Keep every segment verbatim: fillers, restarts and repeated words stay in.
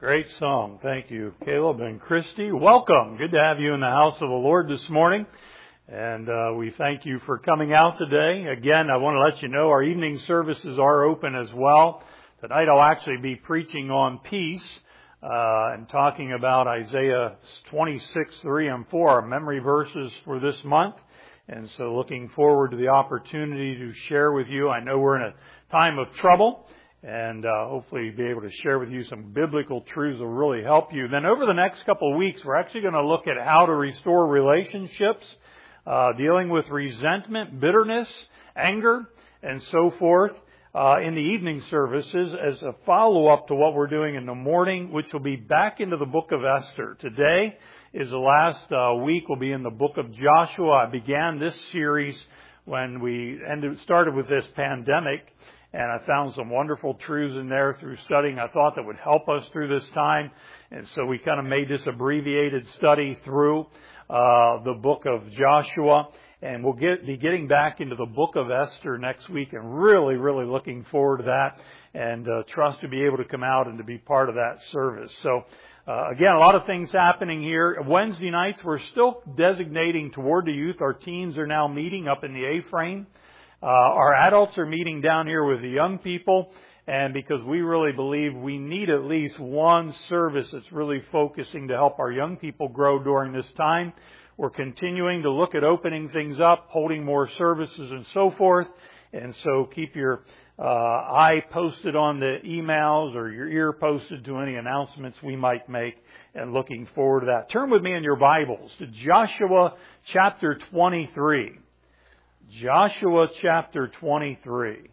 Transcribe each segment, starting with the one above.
Great song. Thank you, Caleb and Christy. Welcome. Good to have you in the house of the Lord this morning. And uh, we thank you for coming out today. Again, I want to let you know our evening services are open as well. Tonight I'll actually be preaching on peace uh, and talking about Isaiah twenty-six, three and four, our memory verses for this month. And so looking forward to the opportunity to share with you. I know we're in a time of trouble. And uh, hopefully be able to share with you some biblical truths that will really help you. Then over the next couple of weeks, we're actually going to look at how to restore relationships, uh, dealing with resentment, bitterness, anger, and so forth uh, in the evening services as a follow-up to what we're doing in the morning, which will be back into the book of Esther. Today is the last uh, week. We'll be in the book of Joshua. I began this series when we ended, started with this pandemic. And I found some wonderful truths in there through studying I thought that would help us through this time. And so we kind of made this abbreviated study through uh the book of Joshua. And we'll get, be getting back into the book of Esther next week and really, really looking forward to that. And uh, trust to be able to come out and to be part of that service. So uh, again, a lot of things happening here. Wednesday nights, we're still designating toward the youth. Our teens are now meeting up in the A-frame. Uh, our adults are meeting down here with the young people, and because we really believe we need at least one service that's really focusing to help our young people grow during this time, we're continuing to look at opening things up, holding more services and so forth. And so keep your uh, eye posted on the emails or your ear posted to any announcements we might make, and looking forward to that. Turn with me in your Bibles to Joshua chapter twenty-three. Joshua chapter twenty-three.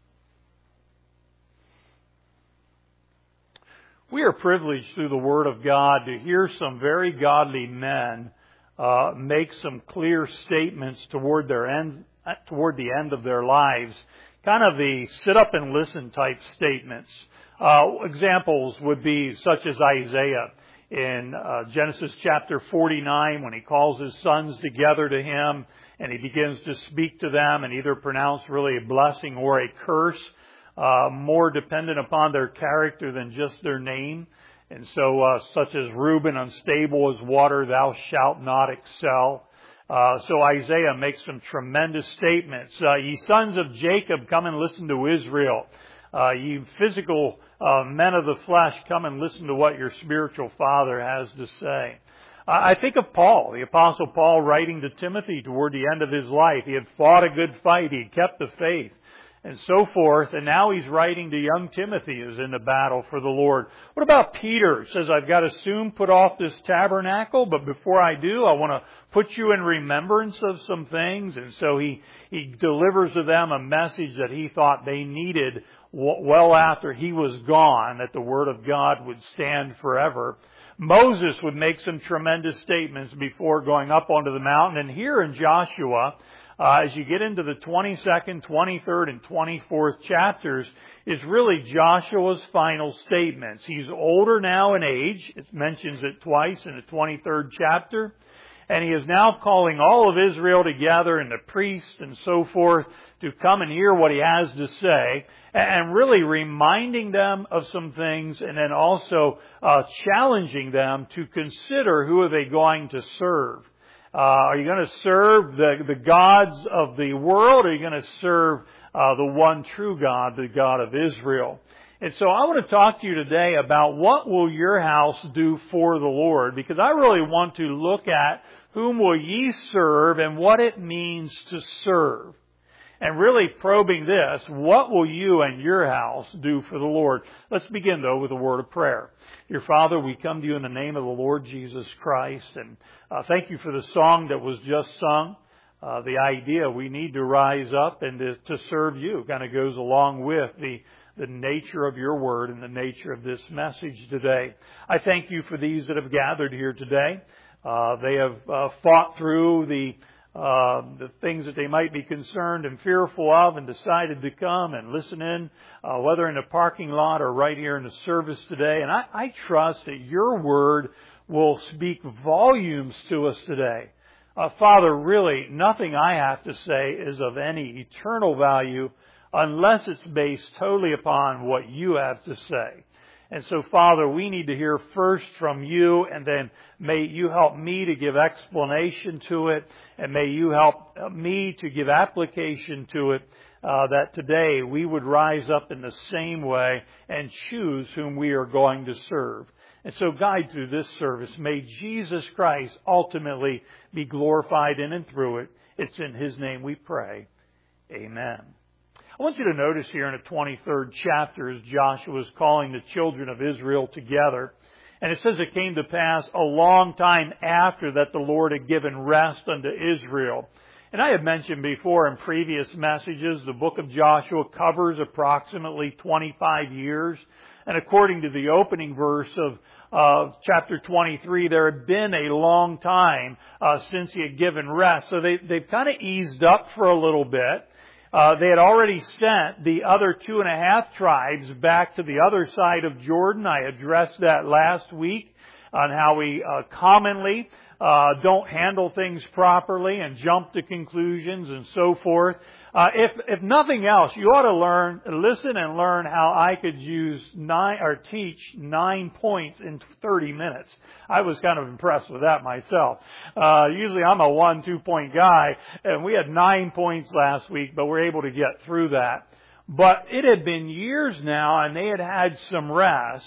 We are privileged through the Word of God to hear some very godly men uh, make some clear statements toward their end, toward the end of their lives, kind of the sit up and listen type statements. Uh, examples would be such as Isaiah in uh, Genesis chapter forty-nine, when he calls his sons together to him. And he begins to speak to them and either pronounce really a blessing or a curse, uh, more dependent upon their character than just their name. And so, uh, such as Reuben, unstable as water, thou shalt not excel. Uh, so Isaiah makes some tremendous statements. Uh, ye sons of Jacob, come and listen to Israel. Uh, ye physical uh, men of the flesh, come and listen to what your spiritual father has to say. I think of Paul, the Apostle Paul, writing to Timothy toward the end of his life. He had fought a good fight. He had kept the faith and so forth. And now he's writing to young Timothy who's in the battle for the Lord. What about Peter? He says, I've got to soon put off this tabernacle, but before I do, I want to put you in remembrance of some things. And so he, he delivers to them a message that he thought they needed well after he was gone, that the Word of God would stand forever. Moses would make some tremendous statements before going up onto the mountain. And here in Joshua, uh, as you get into the twenty-second, twenty-third, and twenty-fourth chapters, is really Joshua's final statements. He's older now in age. It mentions it twice in the twenty-third chapter. And he is now calling all of Israel together and the priests and so forth to come and hear what he has to say, and really reminding them of some things, and then also uh, challenging them to consider who are they going to serve. Uh, are you going to serve the, the gods of the world, or are you going to serve uh, the one true God, the God of Israel? And so I want to talk to you today about what will your house do for the Lord, because I really want to look at whom will ye serve and what it means to serve. And really probing this, what will you and your house do for the Lord? Let's begin, though, with a word of prayer. Dear Father, we come to you in the name of the Lord Jesus Christ. And uh, thank you for the song that was just sung. Uh, the idea we need to rise up and to, to serve you kind of goes along with the, the nature of your word and the nature of this message today. I thank you for these that have gathered here today. Uh, they have uh, fought through the Uh, the things that they might be concerned and fearful of, and decided to come and listen in, uh, whether in the parking lot or right here in the service today. And I, I trust that your word will speak volumes to us today. Uh, Father, really, nothing I have to say is of any eternal value unless it's based totally upon what you have to say. And so, Father, we need to hear first from you, and then may you help me to give explanation to it, and may you help me to give application to it, uh, that today we would rise up in the same way and choose whom we are going to serve. And so guide through this service. May Jesus Christ ultimately be glorified in and through it. It's in His name we pray. Amen. I want you to notice here in the twenty-third chapter as Joshua is calling the children of Israel together. And it says it came to pass a long time after that the Lord had given rest unto Israel. And I have mentioned before in previous messages, the book of Joshua covers approximately twenty-five years. And according to the opening verse of uh, chapter twenty-three, there had been a long time uh, since He had given rest. So they, they've kind of eased up for a little bit. Uh, they had already sent the other two and a half tribes back to the other side of Jordan. I addressed that last week on how we uh, commonly uh, don't handle things properly and jump to conclusions and so forth. Uh, if, if nothing else, you ought to learn, listen and learn how I could use nine, or teach nine points in thirty minutes. I was kind of impressed with that myself. Uh, usually I'm a one, two point guy, and we had nine points last week, but we're able to get through that. But it had been years now, and they had had some rest,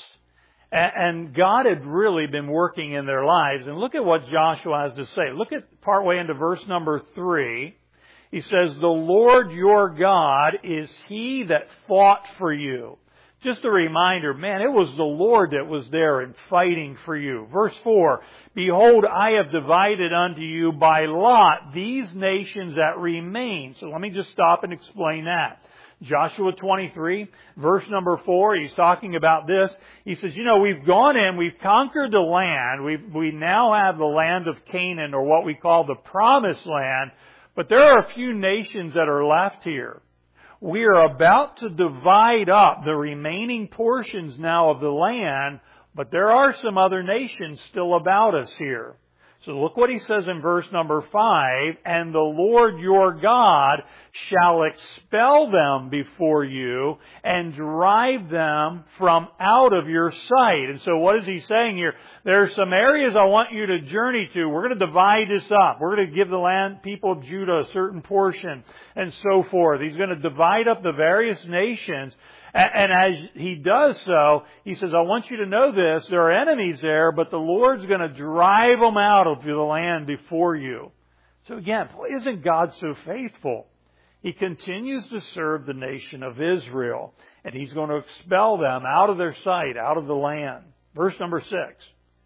and God had really been working in their lives. And look at what Joshua has to say. Look at partway into verse number three. He says, the Lord your God is He that fought for you. Just a reminder, man, it was the Lord that was there and fighting for you. Verse four, behold, I have divided unto you by lot these nations that remain. So let me just stop and explain that. Joshua twenty-three, verse number four, he's talking about this. He says, you know, we've gone in, we've conquered the land. We've, we now have the land of Canaan, or what we call the promised land. But there are a few nations that are left here. We are about to divide up the remaining portions now of the land, but there are some other nations still about us here. So look what he says in verse number five, and the Lord your God shall expel them before you and drive them from out of your sight. And so what is he saying here? There are some areas I want you to journey to. We're going to divide this up. We're going to give the land, people of Judah a certain portion and so forth. He's going to divide up the various nations. And as He does so, He says, I want you to know this, there are enemies there, but the Lord's going to drive them out of the land before you. So again, isn't God so faithful? He continues to serve the nation of Israel, and He's going to expel them out of their sight, out of the land. Verse number six.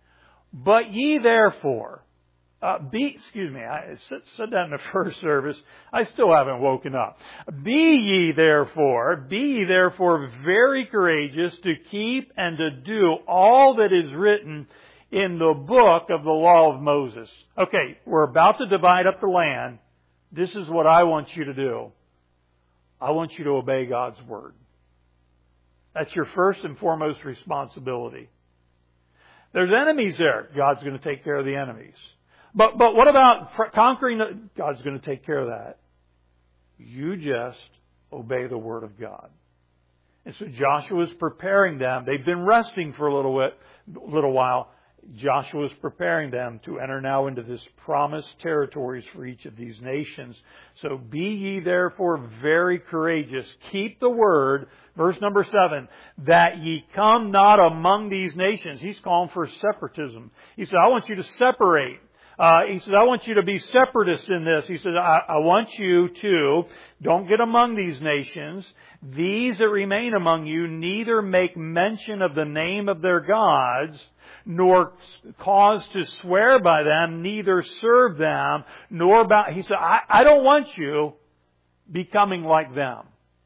But ye therefore, Uh, be, excuse me, I said that in the first service. I still haven't woken up. Be ye therefore, be ye therefore very courageous to keep and to do all that is written in the book of the law of Moses. Okay, we're about to divide up the land. This is what I want you to do. I want you to obey God's word. That's your first and foremost responsibility. There's enemies there. God's going to take care of the enemies. But but what about conquering the... God's going to take care of that. You just obey the Word of God. And so Joshua is preparing them. They've been resting for a little bit, little while. Joshua is preparing them to enter now into this promised territories for each of these nations. So be ye therefore very courageous. Keep the word, verse number seven, that ye come not among these nations. He's calling for separatism. He said, I want you to separate. Uh, he says, I want you to be separatists in this. He says, I, I want you to, don't get among these nations. These that remain among you neither make mention of the name of their gods, nor cause to swear by them, neither serve them, nor bow. He said, I, I don't want you becoming like them.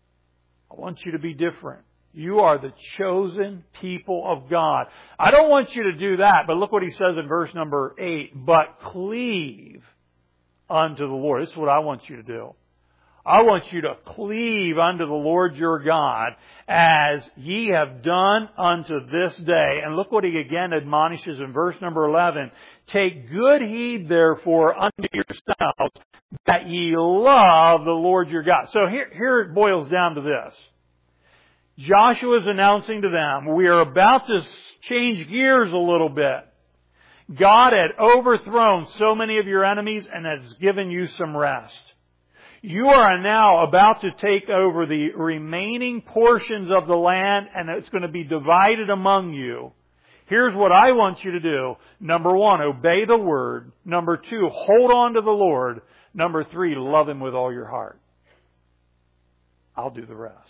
I want you to be different. You are the chosen people of God. I don't want you to do that, but look what he says in verse number eight. But cleave unto the Lord. This is what I want you to do. I want you to cleave unto the Lord your God as ye have done unto this day. And look what he again admonishes in verse number eleven. Take good heed therefore unto yourselves that ye love the Lord your God. So here, here it boils down to this. Joshua is announcing to them, we are about to change gears a little bit. God had overthrown so many of your enemies and has given you some rest. You are now about to take over the remaining portions of the land, and it's going to be divided among you. Here's what I want you to do. Number one, obey the Word. Number two, hold on to the Lord. Number three, love Him with all your heart. I'll do the rest.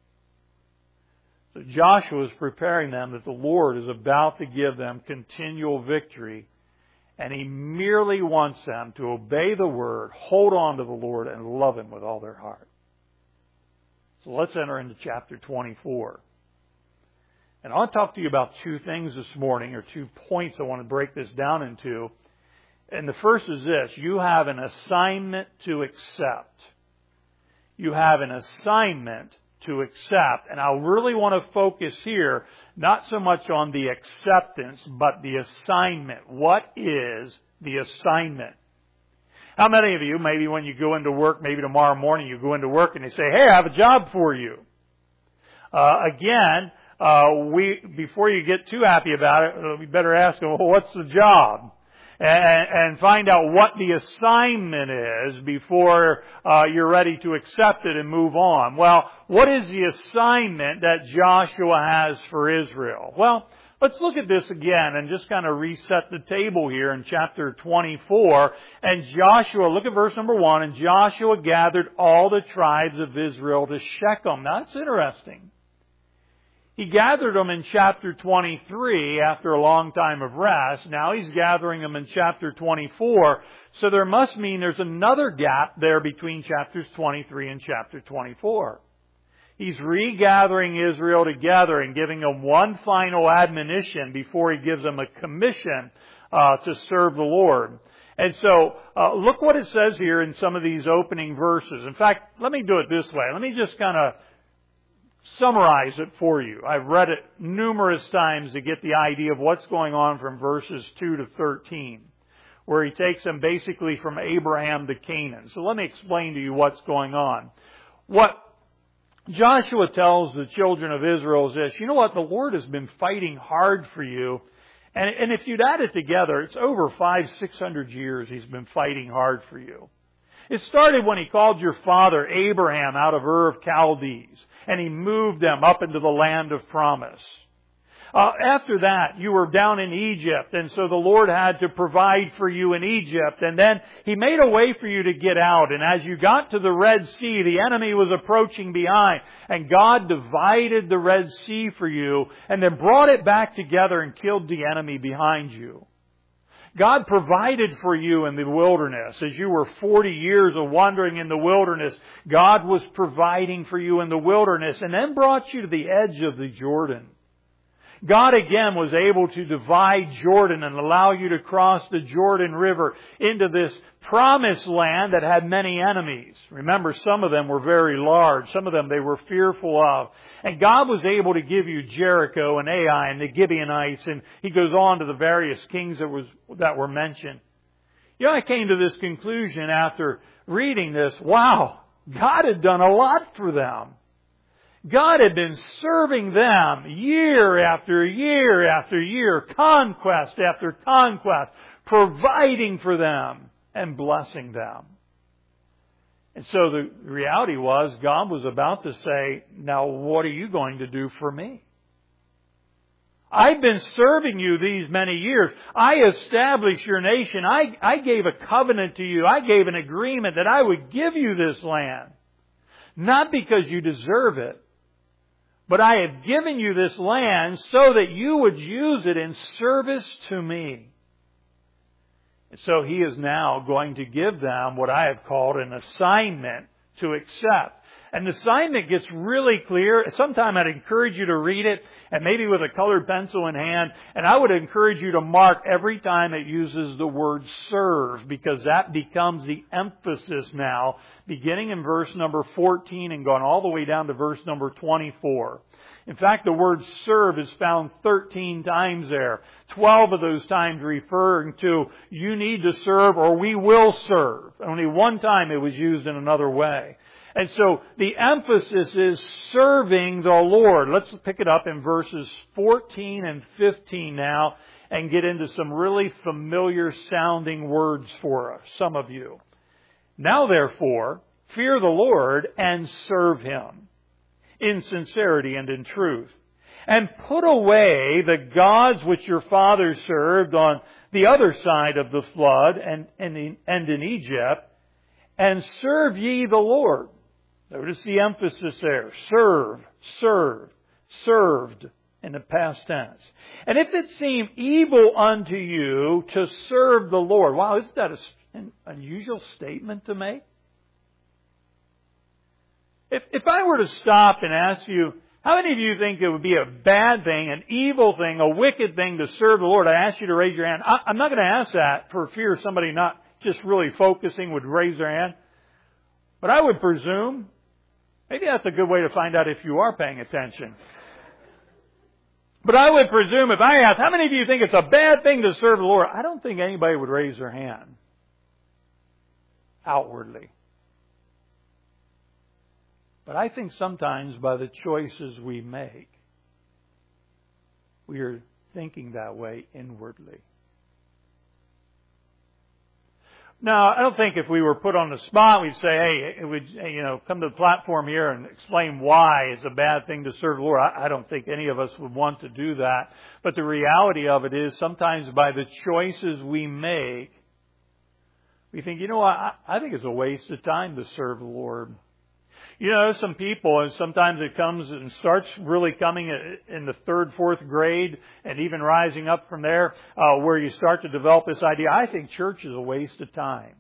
So Joshua is preparing them that the Lord is about to give them continual victory. And He merely wants them to obey the Word, hold on to the Lord, and love Him with all their heart. So let's enter into chapter twenty-four. And I want to talk to you about two things this morning, or two points I want to break this down into. And the first is this: you have an assignment to accept. You have an assignment to accept. And I really want to focus here not so much on the acceptance, but the assignment. What is the assignment? How many of you, maybe when you go into work, maybe tomorrow morning you go into work and they say, hey, I have a job for you. Uh, again, uh, we, before you get too happy about it, we better ask them, well, what's the job? And, and find out what the assignment is before uh, you're ready to accept it and move on. Well, what is the assignment that Joshua has for Israel? Well, let's look at this again and just kind of reset the table here in chapter twenty-four. And Joshua, look at verse number one, and Joshua gathered all the tribes of Israel to Shechem. Now, that's interesting. He gathered them in chapter twenty-three after a long time of rest. Now He's gathering them in chapter twenty-four. So there must mean there's another gap there between chapters twenty-three and chapter twenty-four. He's regathering Israel together and giving them one final admonition before He gives them a commission uh, to serve the Lord. And so uh, look what it says here in some of these opening verses. In fact, let me do it this way. Let me just kind of summarize it for you. I've read it numerous times to get the idea of what's going on from verses two to thirteen, where he takes them basically from Abraham to Canaan. So let me explain to you what's going on. What Joshua tells the children of Israel is this: you know what? The Lord has been fighting hard for you. And, and if you'd add it together, it's over five, six hundred years He's been fighting hard for you. It started when He called your father Abraham out of Ur of Chaldees, and He moved them up into the land of promise. Uh, after that, you were down in Egypt, and so the Lord had to provide for you in Egypt, and then He made a way for you to get out. And as you got to the Red Sea, the enemy was approaching behind, and God divided the Red Sea for you, and then brought it back together and killed the enemy behind you. God provided for you in the wilderness. As you were forty years of wandering in the wilderness, God was providing for you in the wilderness, and then brought you to the edge of the Jordan. God again was able to divide Jordan and allow you to cross the Jordan River into this promised land that had many enemies. Remember, some of them were very large. Some of them they were fearful of. And God was able to give you Jericho and Ai and the Gibeonites, and He goes on to the various kings that was that were mentioned. You know, I came to this conclusion after reading this. Wow, God had done a lot for them. God had been serving them year after year after year, conquest after conquest, providing for them and blessing them. And so the reality was, God was about to say, now what are you going to do for me? I've been serving you these many years. I established your nation. I, I gave a covenant to you. I gave an agreement that I would give you this land. Not because you deserve it, but I have given you this land so that you would use it in service to me. And so He is now going to give them what I have called an assignment to accept. And the assignment gets really clear. Sometime I'd encourage you to read it, and maybe with a colored pencil in hand. And I would encourage you to mark every time it uses the word serve, because that becomes the emphasis now, beginning in verse number fourteen and going all the way down to verse number twenty-four. In fact, the word serve is found thirteen times there. twelve of those times referring to you need to serve or we will serve. Only one time it was used in another way. And so the emphasis is serving the Lord. Let's pick it up in verses fourteen and fifteen now and get into some really familiar sounding words for us, some of you. Now therefore, fear the Lord and serve Him in sincerity and in truth. And put away the gods which your fathers served on the other side of the flood and, and, in, and in Egypt, and serve ye the Lord. Notice the emphasis there. Serve, serve, served in the past tense. And if it seem evil unto you to serve the Lord. Wow, isn't that an unusual statement to make? If, if I were to stop and ask you, how many of you think it would be a bad thing, an evil thing, a wicked thing to serve the Lord? I ask you to raise your hand. I, I'm not going to ask that for fear somebody not just really focusing would raise their hand. But I would presume, maybe that's a good way to find out if you are paying attention. But I would presume if I ask, how many of you think it's a bad thing to serve the Lord? I don't think anybody would raise their hand outwardly. But I think sometimes by the choices we make, we are thinking that way inwardly. Now, I don't think if we were put on the spot, we'd say, hey, it would, you know, come to the platform here and explain why it's a bad thing to serve the Lord. I, I don't think any of us would want to do that. But the reality of it is sometimes by the choices we make, we think, you know what, I, I think it's a waste of time to serve the Lord. You know, some people, and sometimes it comes and starts really coming in the third, fourth grade, and even rising up from there, uh, where you start to develop this idea. I think church is a waste of time.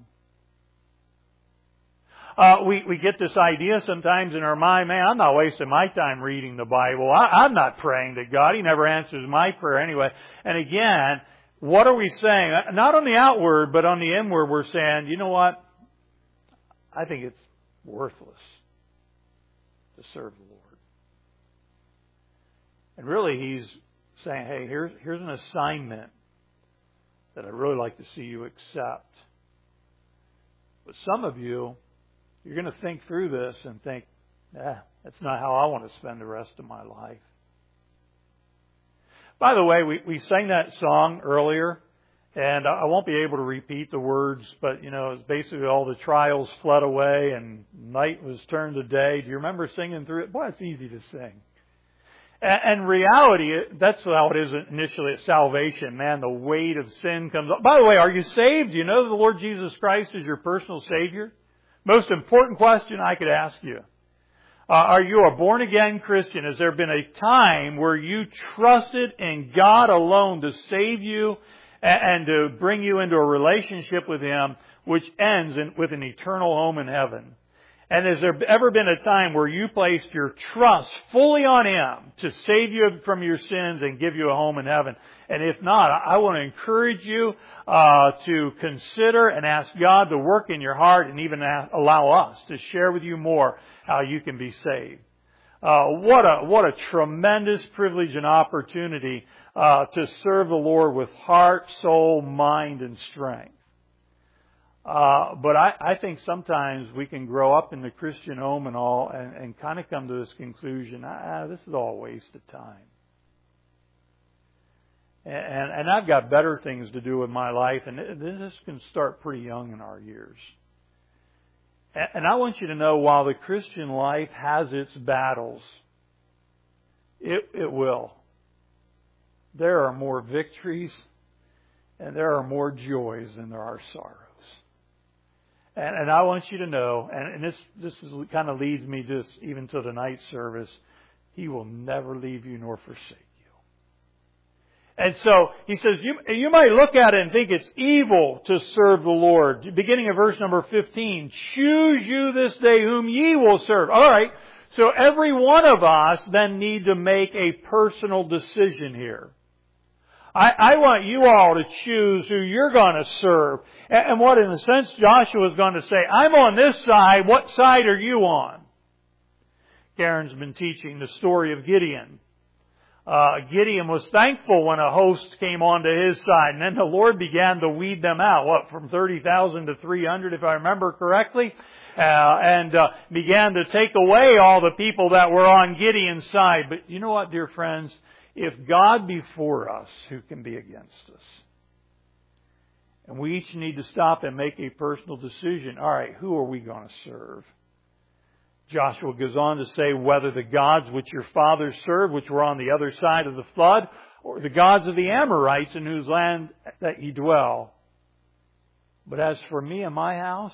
Uh, we, we get this idea sometimes in our mind, man, I'm not wasting my time reading the Bible. I, I'm not praying to God. He never answers my prayer anyway. And again, what are we saying? Not on the outward, but on the inward, we're saying, you know what? I think it's worthless to serve the Lord. And really He's saying, hey, here's, here's an assignment that I'd really like to see you accept. But some of you, you're going to think through this and think, eh, that's not how I want to spend the rest of my life. By the way, we, we sang that song earlier, and I won't be able to repeat the words, but, you know, it's basically all the trials fled away and night was turned to day. Do you remember singing through it? Boy, it's easy to sing. And, and reality, that's how it is initially at salvation. Man, the weight of sin comes up. By the way, are you saved? Do you know the Lord Jesus Christ is your personal Savior? Most important question I could ask you. Uh, are you a born-again Christian? Has there been a time where you trusted in God alone to save you and to bring you into a relationship with Him which ends in, with an eternal home in heaven? And has there ever been a time where you placed your trust fully on Him to save you from your sins and give you a home in heaven? And if not, I want to encourage you uh, to consider and ask God to work in your heart and even allow us to share with you more how you can be saved. Uh, what a what a tremendous privilege and opportunity uh, to serve the Lord with heart, soul, mind, and strength. Uh, but I, I think sometimes we can grow up in the Christian home and all and, and kind of come to this conclusion, ah, this is all a waste of time. And, and, and I've got better things to do with my life, and this can start pretty young in our years. And, and I want you to know, while the Christian life has its battles, it, it will. There are more victories and there are more joys than there are sorrows. And, and I want you to know, and, and this this is, kind of leads me just even to the night service, He will never leave you nor forsake you. And so He says, you, you might look at it and think it's evil to serve the Lord. Beginning of verse number fifteen, choose you this day whom ye will serve. All right, so every one of us then need to make a personal decision here. I, I want you all to choose who you're going to serve. And, and what, in a sense, Joshua is going to say, I'm on this side. What side are you on? Karen's been teaching the story of Gideon. Uh, Gideon was thankful when a host came onto his side. And then the Lord began to weed them out. What, from thirty thousand to three hundred, if I remember correctly? uh, and uh, began to take away all the people that were on Gideon's side. But you know what, dear friends? If God be for us, who can be against us? And we each need to stop and make a personal decision. All right, who are we going to serve? Joshua goes on to say, whether the gods which your fathers served, which were on the other side of the flood, or the gods of the Amorites in whose land that ye dwell. But as for me and my house,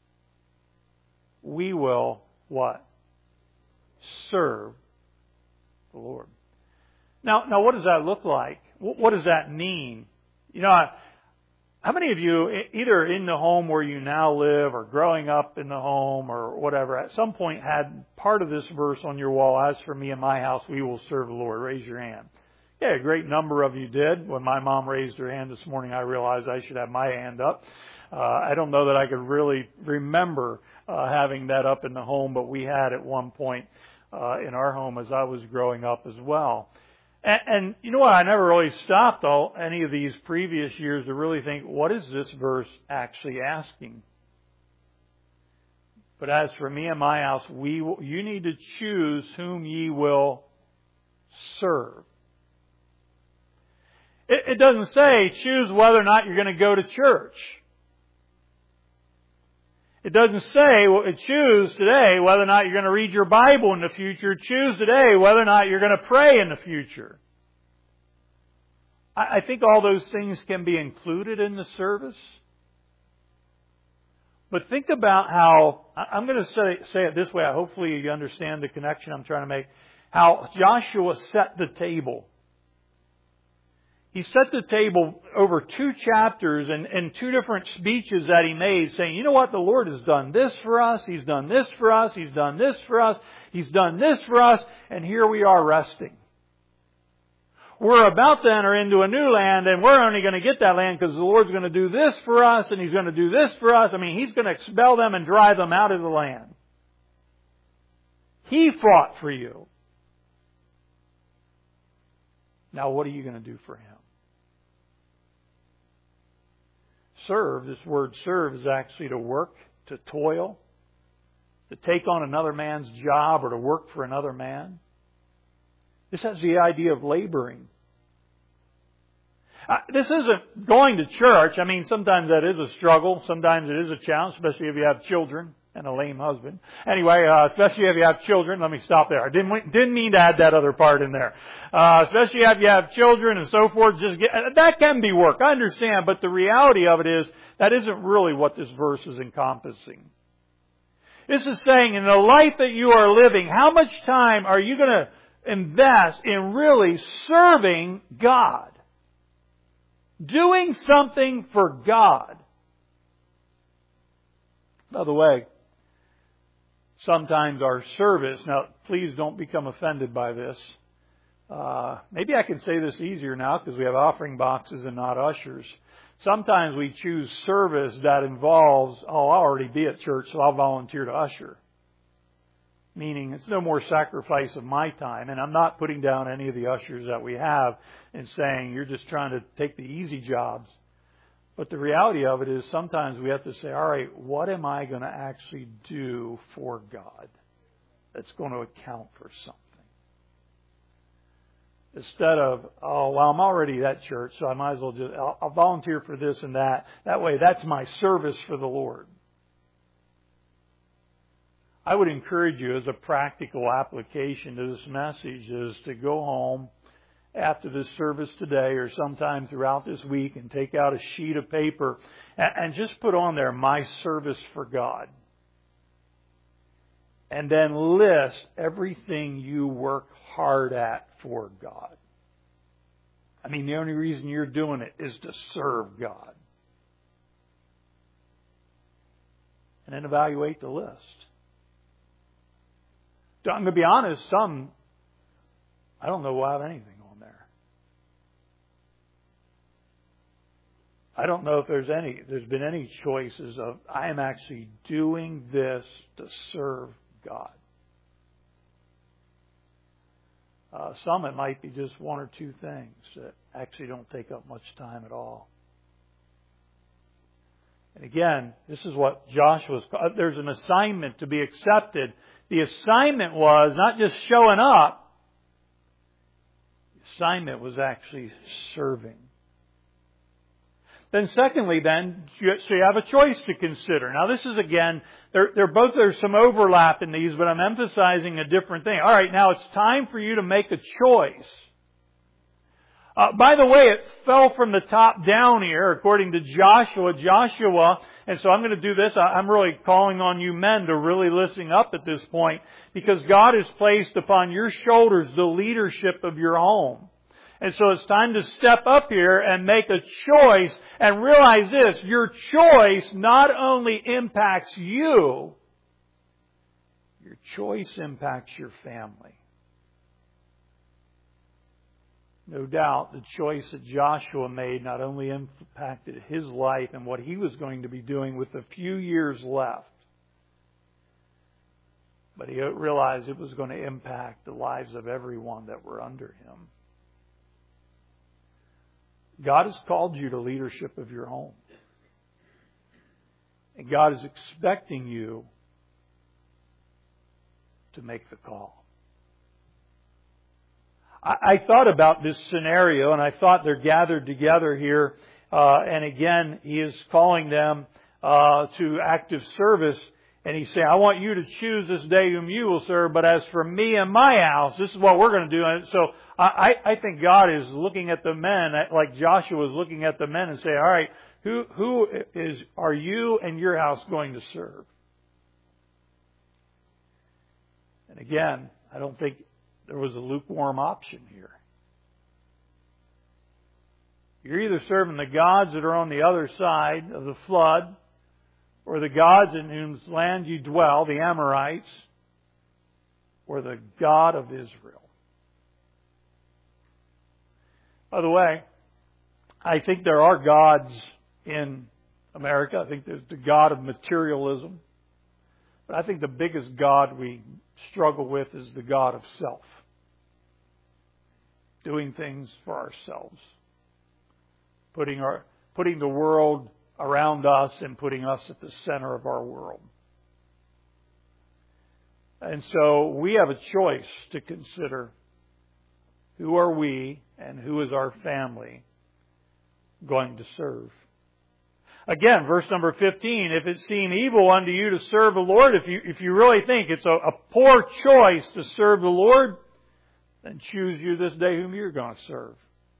we will, what? Serve the Lord. Now, now what does that look like? What does that mean? You know, how many of you, either in the home where you now live or growing up in the home or whatever, at some point had part of this verse on your wall, as for me and my house, we will serve the Lord? Raise your hand. Yeah, a great number of you did. When my mom raised her hand this morning, I realized I should have my hand up. Uh, I don't know that I could really remember uh, having that up in the home, but we had at one point uh, in our home as I was growing up as well. And, and you know what? I never really stopped all any of these previous years to really think, what is this verse actually asking? But as for me and my house, we will, you need to choose whom ye will serve. It, it doesn't say choose whether or not you're going to go to church. It doesn't say, well, choose today whether or not you're going to read your Bible in the future. Choose today whether or not you're going to pray in the future. I think all those things can be included in the service. But think about how, I'm going to say, say it this way. Hopefully you understand the connection I'm trying to make. How Joshua set the table. He set the table over two chapters and, and two different speeches that he made saying, you know what, the Lord has done this for us, He's done this for us, He's done this for us, He's done this for us, and here we are resting. We're about to enter into a new land, and we're only going to get that land because the Lord's going to do this for us, and He's going to do this for us. I mean, He's going to expel them and drive them out of the land. He fought for you. Now what are you going to do for Him? Serve, this word serve is actually to work, to toil, to take on another man's job or to work for another man. This has the idea of laboring. Uh, this isn't going to church. I mean, sometimes that is a struggle. Sometimes it is a challenge, especially if you have children and a lame husband. Anyway, uh, especially if you have children. Let me stop there. I didn't, didn't mean to add that other part in there. Uh, especially if you have children and so forth. Just get, that can be work. I understand. But the reality of it is that isn't really what this verse is encompassing. This is saying in the life that you are living, how much time are you going to invest in really serving God? Doing something for God. By the way, sometimes our service, now please don't become offended by this. Uh, maybe I can say this easier now because we have offering boxes and not ushers. Sometimes we choose service that involves, oh, I'll already be at church, so I'll volunteer to usher. Meaning it's no more sacrifice of my time. And I'm not putting down any of the ushers that we have and saying you're just trying to take the easy jobs. But the reality of it is sometimes we have to say, all right, what am I going to actually do for God that's going to account for something? Instead of, oh, well, I'm already at church, so I might as well just, I'll, I'll volunteer for this and that. That way, that's my service for the Lord. I would encourage you as a practical application to this message is to go home after this service today or sometime throughout this week and take out a sheet of paper and just put on there, my service for God. And then list everything you work hard at for God. I mean, the only reason you're doing it is to serve God. And then evaluate the list. I'm going to be honest, some, I don't know why I have anything on there. I don't know if there's any, there's been any choices of, I am actually doing this to serve God. Uh, some it might be just one or two things that actually don't take up much time at all. And again, this is what Joshua's, there's an assignment to be accepted. The assignment was not just showing up. The assignment was actually serving. Then secondly then, so you have a choice to consider. Now this is again, they're, they're both, there's some overlap in these, but I'm emphasizing a different thing. Alright, now it's time for you to make a choice. Uh, by the way, it fell from the top down here, according to Joshua. Joshua, and so I'm going to do this. I'm really calling on you men to really listen up at this point, because God has placed upon your shoulders the leadership of your home. And so it's time to step up here and make a choice and realize this, your choice not only impacts you, your choice impacts your family. No doubt the choice that Joshua made not only impacted his life and what he was going to be doing with a few years left, but he realized it was going to impact the lives of everyone that were under him. God has called you to leadership of your home. And God is expecting you to make the call. I, I thought about this scenario, and I thought they're gathered together here. Uh, and again, He is calling them uh, to active service. And He's saying, I want you to choose this day whom you will serve, but as for me and my house, this is what we're going to do. And so I, I think God is looking at the men, like Joshua was looking at the men and saying, all right, who, who is, are you and your house going to serve? And again, I don't think there was a lukewarm option here. You're either serving the gods that are on the other side of the flood, or the gods in whose land you dwell, the Amorites, or the God of Israel. By the way, I think there are gods in America. I think there's the God of materialism. But I think the biggest God we struggle with is the God of self. Doing things for ourselves. Putting our putting the world around us and putting us at the center of our world. And so we have a choice to consider. Who are we and who is our family going to serve? Again, verse number fifteen, if it seem evil unto you to serve the Lord, if you, if you really think it's a, a poor choice to serve the Lord, then choose you this day whom you're going to serve.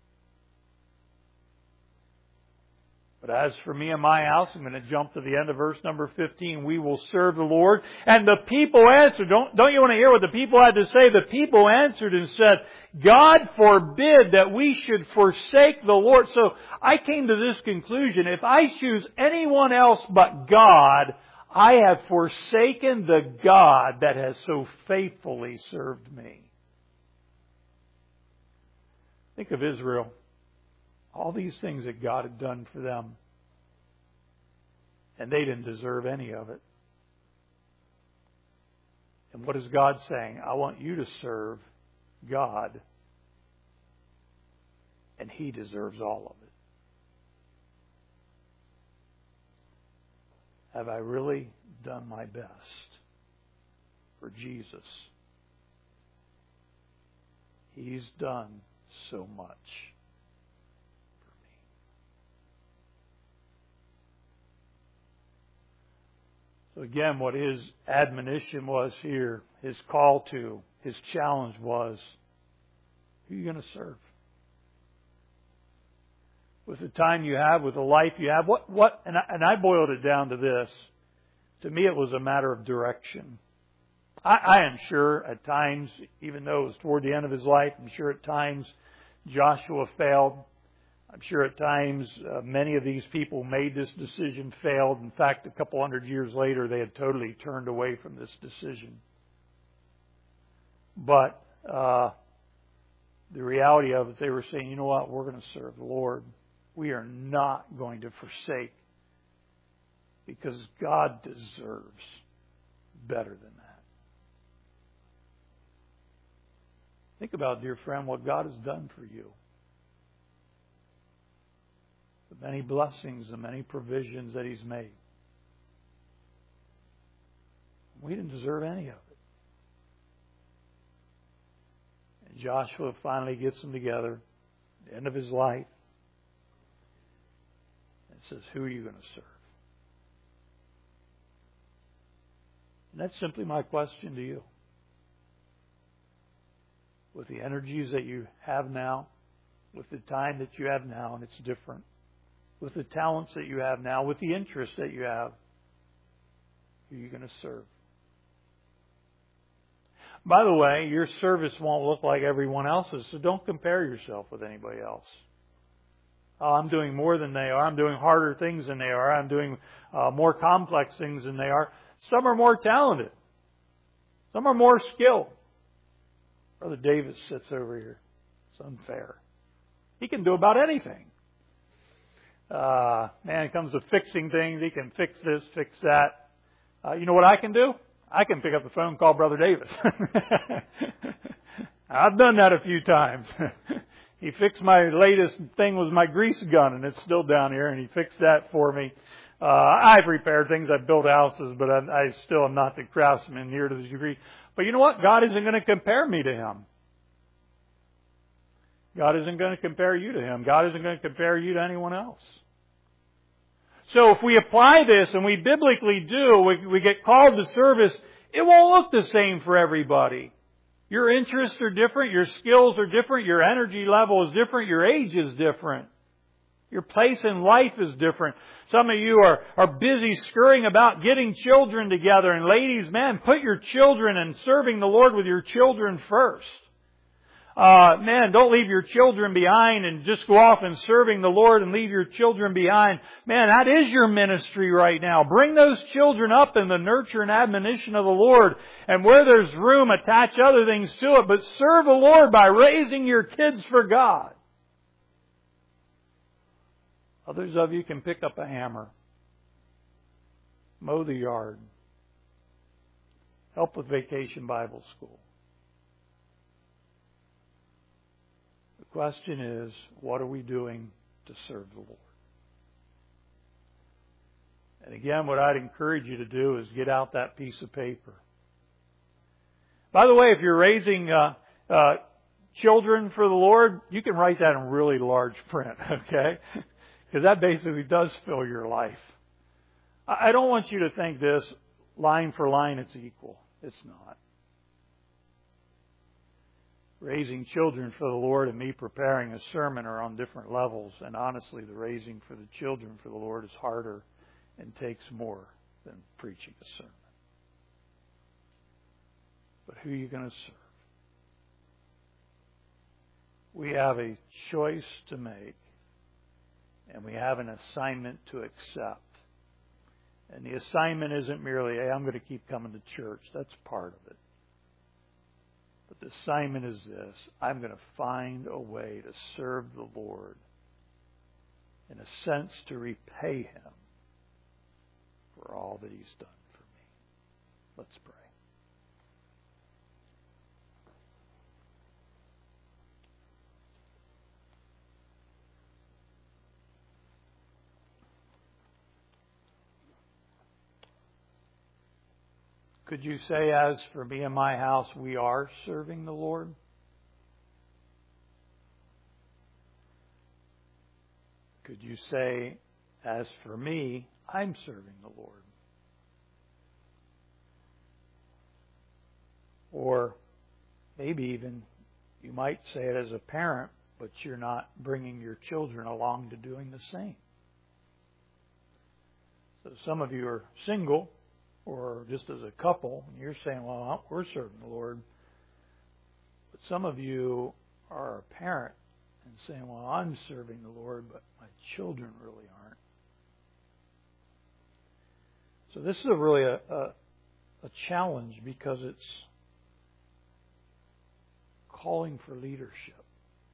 But as for me and my house, I'm going to jump to the end of verse number fifteen. We will serve the Lord. And the people answered. Don't, don't you want to hear what the people had to say? The people answered and said, God forbid that we should forsake the Lord. So I came to this conclusion. If I choose anyone else but God, I have forsaken the God that has so faithfully served me. Think of Israel. All these things that God had done for them. And they didn't deserve any of it. And what is God saying? I want you to serve God. And He deserves all of it. Have I really done my best for Jesus? He's done so much. So again, what his admonition was here, his call to, his challenge was, who are you going to serve? With the time you have, with the life you have, what, what, and I, and I boiled it down to this. To me, it was a matter of direction. I, I am sure at times, even though it was toward the end of his life, I'm sure at times Joshua failed. I'm sure at times uh, many of these people who made this decision failed. In fact, a couple hundred years later, they had totally turned away from this decision. But uh, the reality of it, they were saying, you know what, we're going to serve the Lord. We are not going to forsake, because God deserves better than that. Think about, dear friend, what God has done for you. the many blessings, the many provisions that He's made. We didn't deserve any of it. And Joshua finally gets them together at the end of his life and says, who are you going to serve? And that's simply my question to you. With the energies that you have now, with the time that you have now, and it's different, with the talents that you have now, with the interests that you have, who are you going to serve? By the way, your service won't look like everyone else's, so don't compare yourself with anybody else. Oh, I'm doing more than they are. I'm doing harder things than they are. I'm doing uh, more complex things than they are. Some are more talented. Some are more skilled. Brother Davis sits over here. It's unfair. He can do about anything. Uh, man, it comes to fixing things. He can fix this, fix that. Uh, you know what I can do? I can pick up the phone and call Brother Davis. I've done that a few times. He fixed my latest thing was my grease gun, and it's still down here, and he fixed that for me. Uh, I've repaired things. I've built houses, but I, I still am not the craftsman near to the degree. But you know what? God isn't going to compare me to him. God isn't going to compare you to him. God isn't going to compare you to anyone else. So if we apply this, and we biblically do, we, we get called to service, it won't look the same for everybody. Your interests are different, your skills are different, your energy level is different, your age is different. Your place in life is different. Some of you are, are busy scurrying about getting children together. And ladies, man, put your children and serving the Lord with your children first. Uh, man, don't leave your children behind and just go off and serving the Lord and leave your children behind. Man, that is your ministry right now. Bring those children up in the nurture and admonition of the Lord. And where there's room, attach other things to it. But serve the Lord by raising your kids for God. Others of you can pick up a hammer, mow the yard, help with Vacation Bible School. The question is, what are we doing to serve the Lord? And again, what I'd encourage you to do is get out that piece of paper. By the way, if you're raising uh, uh, children for the Lord, you can write that in really large print, okay? Because that basically does fill your life. I don't want you to think this, line for line, it's equal. It's not. Raising children for the Lord and me preparing a sermon are on different levels. And honestly, the raising for the children for the Lord is harder and takes more than preaching a sermon. But who are you going to serve? We have a choice to make. And we have an assignment to accept. And the assignment isn't merely, hey, I'm going to keep coming to church. That's part of it. But the assignment is this. I'm going to find a way to serve the Lord. In a sense, to repay Him for all that He's done for me. Let's pray. Could you say, as for me and my house, we are serving the Lord? Could you say, as for me, I'm serving the Lord? Or maybe even you might say it as a parent, but you're not bringing your children along to doing the same. So some of you are single, or just as a couple, and you're saying, well, we're serving the Lord. But some of you are a parent and saying, well, I'm serving the Lord, but my children really aren't. So this is a really a, a, a challenge because it's calling for leadership.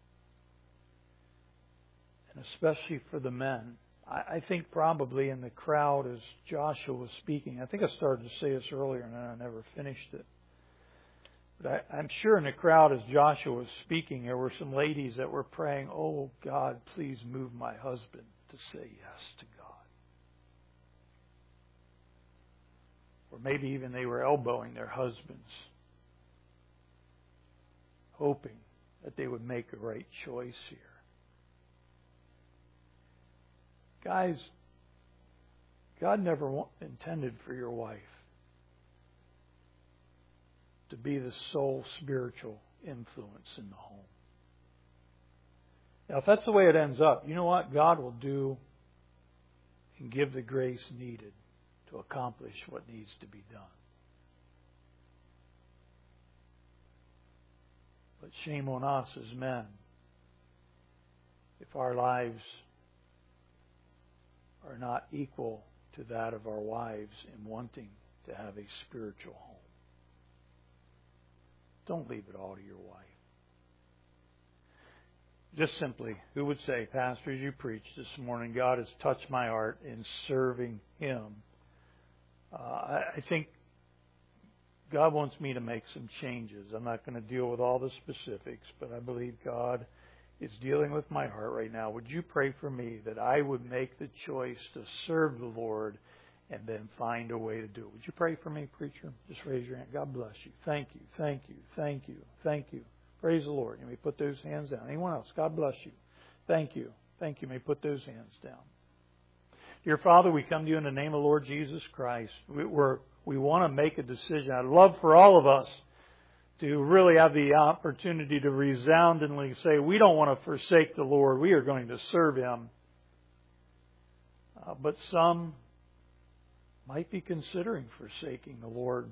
And especially for the men. I think probably in the crowd as Joshua was speaking, I think I started to say this earlier and then I never finished it. But I, I'm sure in the crowd as Joshua was speaking, there were some ladies that were praying, oh God, please move my husband to say yes to God. Or maybe even they were elbowing their husbands, hoping that they would make a right choice here. Guys, God never intended for your wife to be the sole spiritual influence in the home. Now, if that's the way it ends up, you know what? God will do and give the grace needed to accomplish what needs to be done. But shame on us as men if our lives are not equal to that of our wives in wanting to have a spiritual home. Don't leave it all to your wife. Just simply, who would say, Pastor, as you preached this morning, God has touched my heart in serving Him. Uh, I, I think God wants me to make some changes. I'm not going to deal with all the specifics, but I believe God is dealing with my heart right now. Would you pray for me that I would make the choice to serve the Lord and then find a way to do it? Would you pray for me, preacher? Just raise your hand. God bless you. Thank you, thank you, thank you, thank you. Praise the Lord. You may put those hands down. Anyone else? God bless you. Thank you. Thank you. You may put those hands down. Dear Father, we come to you in the name of the Lord Jesus Christ. We, we're, we want to make a decision. I'd love for all of us to really have the opportunity to resoundingly say, we don't want to forsake the Lord. We are going to serve Him. Uh, but some might be considering forsaking the Lord.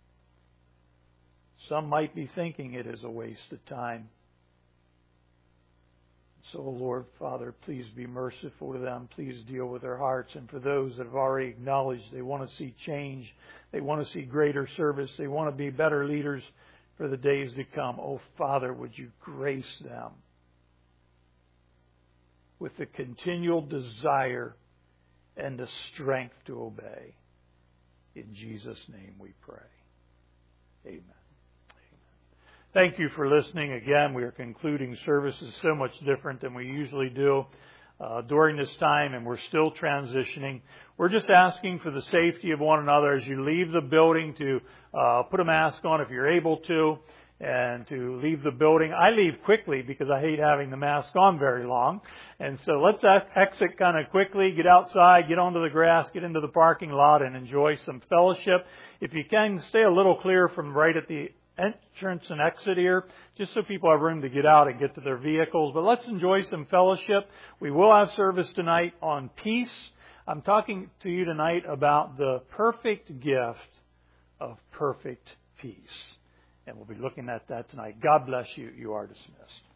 Some might be thinking it is a waste of time. So, Lord, Father, please be merciful to them. Please deal with their hearts. And for those that have already acknowledged they want to see change, they want to see greater service, they want to be better leaders for the days to come. Oh, Father, would you grace them with the continual desire and the strength to obey. In Jesus' name we pray. Amen. Thank you for listening. Again, we are concluding services so much different than we usually do uh, during this time, and we're still transitioning. We're just asking for the safety of one another as you leave the building to uh, put a mask on if you're able to, and to leave the building. I leave quickly because I hate having the mask on very long. And so let's exit kind of quickly, get outside, get onto the grass, get into the parking lot, and enjoy some fellowship. If you can, stay a little clear from right at the entrance and exit here, just so people have room to get out and get to their vehicles. But let's enjoy some fellowship. We will have service tonight on peace. I'm talking to you tonight about the perfect gift of perfect peace. And we'll be looking at that tonight. God bless you. You are dismissed.